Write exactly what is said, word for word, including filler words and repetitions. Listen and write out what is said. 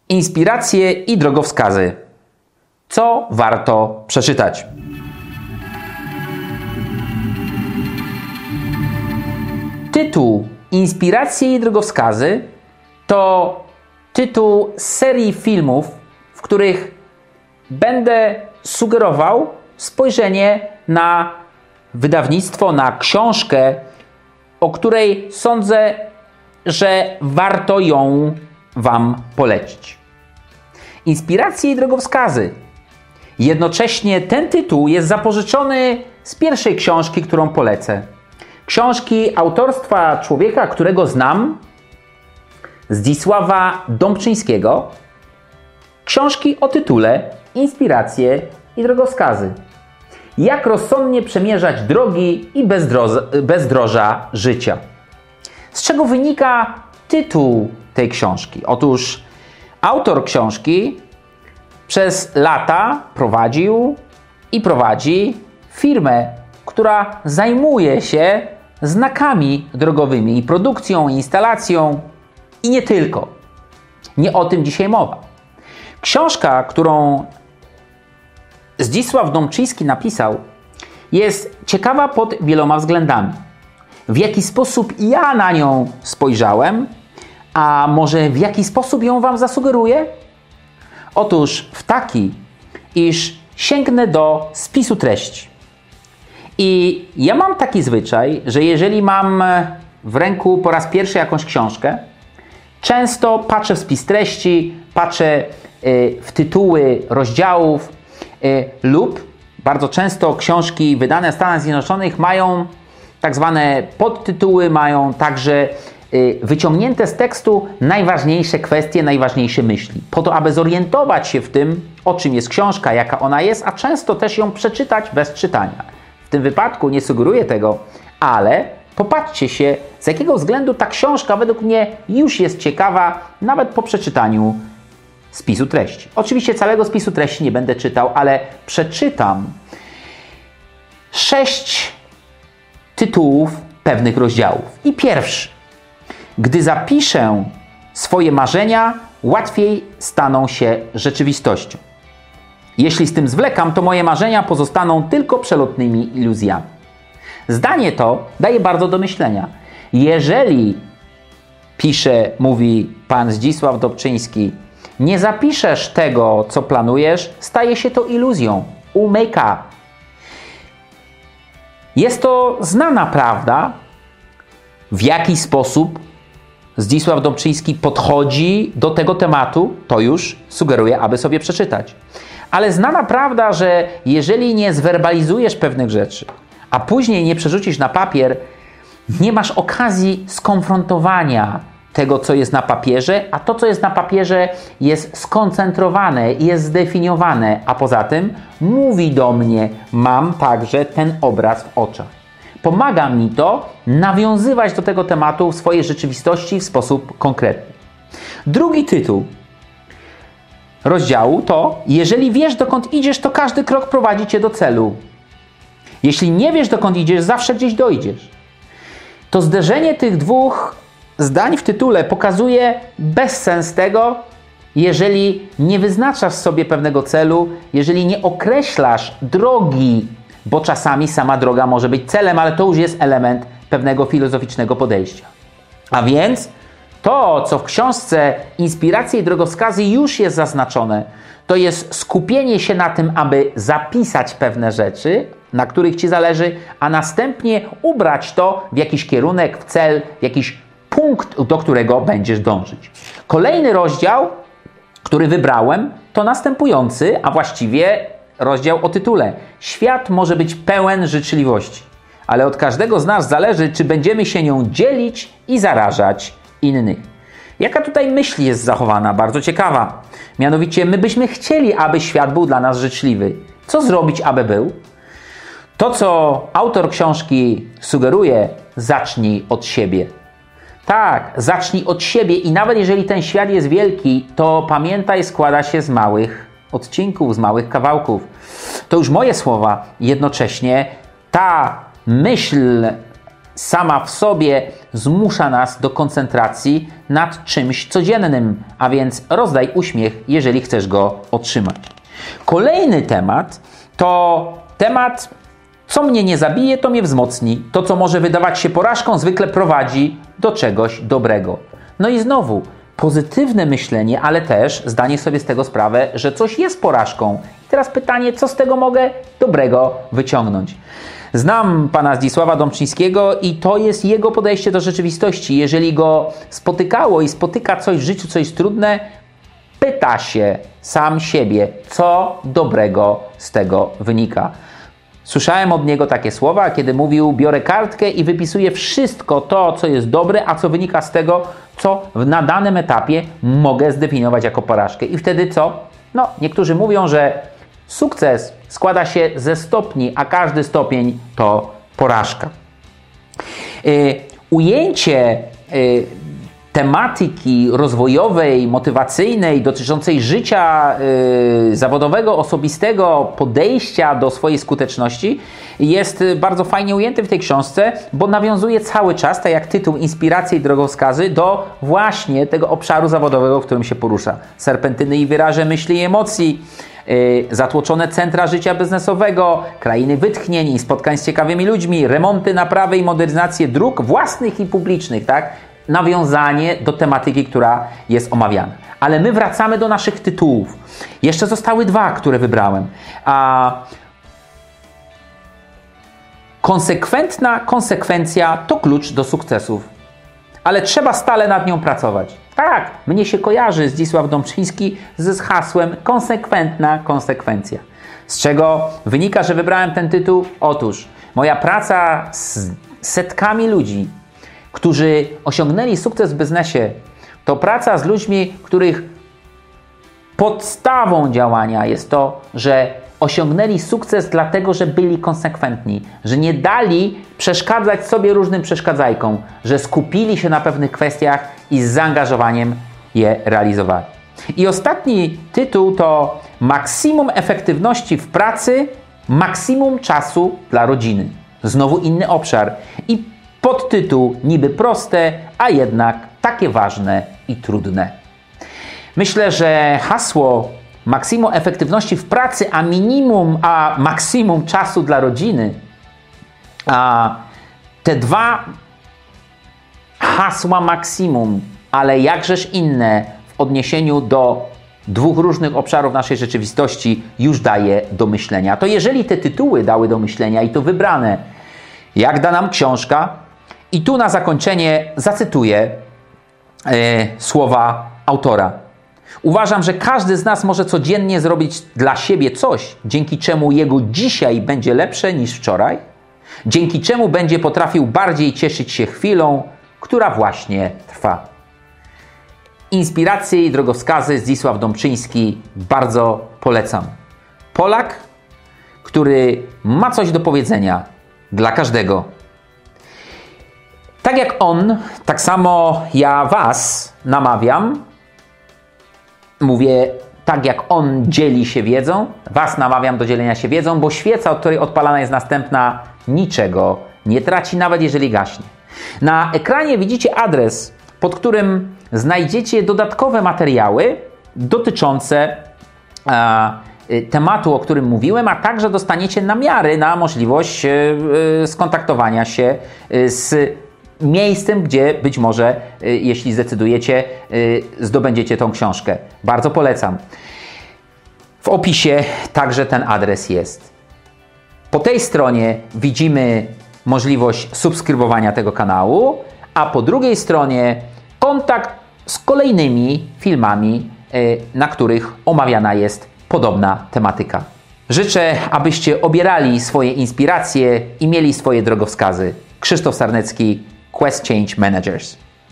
Inspiracje i drogowskazy. Co warto przeczytać? Tytuł Inspiracje i drogowskazy to tytuł serii filmów, w których będę sugerował spojrzenie na wydawnictwo, na książkę, o której sądzę, że warto ją Wam polecić. Inspiracje i drogowskazy. Jednocześnie ten tytuł jest zapożyczony z pierwszej książki, którą polecę. Książki autorstwa człowieka, którego znam, Zdzisława Dąbczyńskiego. Książki o tytule Inspiracje i drogowskazy. Jak rozsądnie przemierzać drogi i bezdroża, bezdroża życia. Z czego wynika tytuł tej książki? Otóż autor książki przez lata prowadził i prowadzi firmę, która zajmuje się znakami drogowymi i produkcją, i instalacją i nie tylko. Nie o tym dzisiaj mowa. Książka, którą Zdzisław Dąbczyński napisał, jest ciekawa pod wieloma względami. W jaki sposób ja na nią spojrzałem, a może w jaki sposób ją Wam zasugeruję? Otóż w taki, iż sięgnę do spisu treści. I ja mam taki zwyczaj, że jeżeli mam w ręku po raz pierwszy jakąś książkę, często patrzę w spis treści, patrzę w tytuły rozdziałów lub bardzo często książki wydane w Stanach Zjednoczonych mają tak zwane podtytuły, mają także wyciągnięte z tekstu najważniejsze kwestie, najważniejsze myśli. Po to, aby zorientować się w tym, o czym jest książka, jaka ona jest, a często też ją przeczytać bez czytania. W tym wypadku nie sugeruję tego, ale popatrzcie się, z jakiego względu ta książka według mnie już jest ciekawa, nawet po przeczytaniu spisu treści. Oczywiście całego spisu treści nie będę czytał, ale przeczytam sześć tytułów pewnych rozdziałów. I pierwszy. Gdy zapiszę swoje marzenia, łatwiej staną się rzeczywistością. Jeśli z tym zwlekam, to moje marzenia pozostaną tylko przelotnymi iluzjami. Zdanie to daje bardzo do myślenia. Jeżeli, pisze, mówi pan Zdzisław Dąbczyński, nie zapiszesz tego, co planujesz, staje się to iluzją. Umyka. Jest to znana prawda, w jaki sposób Zdzisław Dąbczyński podchodzi do tego tematu, to już sugeruję, aby sobie przeczytać. Ale znana prawda, że jeżeli nie zwerbalizujesz pewnych rzeczy, a później nie przerzucisz na papier, nie masz okazji skonfrontowania tego, co jest na papierze, a to, co jest na papierze, jest skoncentrowane, jest zdefiniowane, a poza tym mówi do mnie, mam także ten obraz w oczach. Pomaga mi to nawiązywać do tego tematu w swojej rzeczywistości w sposób konkretny. Drugi tytuł rozdziału to: jeżeli wiesz, dokąd idziesz, to każdy krok prowadzi cię do celu. Jeśli nie wiesz, dokąd idziesz, zawsze gdzieś dojdziesz. To zderzenie tych dwóch zdań w tytule pokazuje bezsens tego, jeżeli nie wyznaczasz sobie pewnego celu, jeżeli nie określasz drogi, bo czasami sama droga może być celem, ale to już jest element pewnego filozoficznego podejścia. A więc to, co w książce Inspiracje i drogowskazy już jest zaznaczone, to jest skupienie się na tym, aby zapisać pewne rzeczy, na których Ci zależy, a następnie ubrać to w jakiś kierunek, w cel, w jakiś punkt, do którego będziesz dążyć. Kolejny rozdział, który wybrałem, to następujący, a właściwie rozdział o tytule: Świat może być pełen życzliwości, ale od każdego z nas zależy, czy będziemy się nią dzielić i zarażać innych. Jaka tutaj myśl jest zachowana? Bardzo ciekawa. Mianowicie, my byśmy chcieli, aby świat był dla nas życzliwy. Co zrobić, aby był? To, co autor książki sugeruje, zacznij od siebie. Tak, zacznij od siebie i nawet jeżeli ten świat jest wielki, to pamiętaj, składa się z małych odcinków, z małych kawałków. To już moje słowa. Jednocześnie ta myśl sama w sobie zmusza nas do koncentracji nad czymś codziennym, a więc rozdaj uśmiech, jeżeli chcesz go otrzymać. Kolejny temat to temat, co mnie nie zabije, to mnie wzmocni. To, co może wydawać się porażką, zwykle prowadzi do czegoś dobrego. No i znowu, pozytywne myślenie, ale też zdanie sobie z tego sprawę, że coś jest porażką. I teraz pytanie, co z tego mogę dobrego wyciągnąć? Znam pana Zdzisława Domczyńskiego i to jest jego podejście do rzeczywistości. Jeżeli go spotykało i spotyka coś w życiu, co jest trudne, pyta się sam siebie, co dobrego z tego wynika. Słyszałem od niego takie słowa, kiedy mówił: biorę kartkę i wypisuję wszystko to, co jest dobre, a co wynika z tego, co na danym etapie mogę zdefiniować jako porażkę. I wtedy co? No, niektórzy mówią, że sukces składa się ze stopni, a każdy stopień to porażka. Yy, ujęcie yy, tematyki rozwojowej, motywacyjnej, dotyczącej życia yy, zawodowego, osobistego, podejścia do swojej skuteczności jest bardzo fajnie ujęty w tej książce, bo nawiązuje cały czas, tak jak tytuł, inspiracje i drogowskazy, do właśnie tego obszaru zawodowego, w którym się porusza. Serpentyny i wyraże myśli i emocji, Yy, zatłoczone centra życia biznesowego, krainy wytchnień i spotkań z ciekawymi ludźmi, remonty, naprawy i modernizację dróg własnych i publicznych, tak? Nawiązanie do tematyki, która jest omawiana. Ale my wracamy do naszych tytułów. Jeszcze zostały dwa, które wybrałem. A konsekwentna konsekwencja to klucz do sukcesów. Ale trzeba stale nad nią pracować. Tak, mnie się kojarzy Zdzisław Domczyński z hasłem konsekwentna konsekwencja. Z czego wynika, że wybrałem ten tytuł? Otóż moja praca z setkami ludzi, którzy osiągnęli sukces w biznesie, to praca z ludźmi, których podstawą działania jest to, że osiągnęli sukces dlatego, że byli konsekwentni, że nie dali przeszkadzać sobie różnym przeszkadzajkom, że skupili się na pewnych kwestiach i z zaangażowaniem je realizowali. I ostatni tytuł to maksimum efektywności w pracy, maksimum czasu dla rodziny. Znowu inny obszar. I podtytuł niby proste, a jednak takie ważne i trudne. Myślę, że hasło maksimum efektywności w pracy, a minimum, a maksimum czasu dla rodziny, a te dwa hasła maksimum, ale jakżeż inne w odniesieniu do dwóch różnych obszarów naszej rzeczywistości już daje do myślenia. To jeżeli te tytuły dały do myślenia i to wybrane, jak da nam książka, i tu na zakończenie zacytuję e, słowa autora. Uważam, że każdy z nas może codziennie zrobić dla siebie coś, dzięki czemu jego dzisiaj będzie lepsze niż wczoraj, dzięki czemu będzie potrafił bardziej cieszyć się chwilą, która właśnie trwa. Inspiracje i drogowskazy Zdzisław Domczyński bardzo polecam. Polak, który ma coś do powiedzenia dla każdego. Tak jak on, tak samo ja was namawiam, mówię, tak jak on dzieli się wiedzą, was namawiam do dzielenia się wiedzą, bo świeca, od której odpalana jest następna, niczego nie traci, nawet jeżeli gaśnie. Na ekranie widzicie adres, pod którym znajdziecie dodatkowe materiały dotyczące e, tematu, o którym mówiłem, a także dostaniecie namiary na możliwość e, e, skontaktowania się e, z miejscem, gdzie być może, e, jeśli zdecydujecie, e, zdobędziecie tą książkę. Bardzo polecam. W opisie także ten adres jest. Po tej stronie widzimy możliwość subskrybowania tego kanału, a po drugiej stronie kontakt z kolejnymi filmami, na których omawiana jest podobna tematyka. Życzę, abyście obierali swoje inspiracje i mieli swoje drogowskazy. Krzysztof Sarnecki, Quest Change Managers.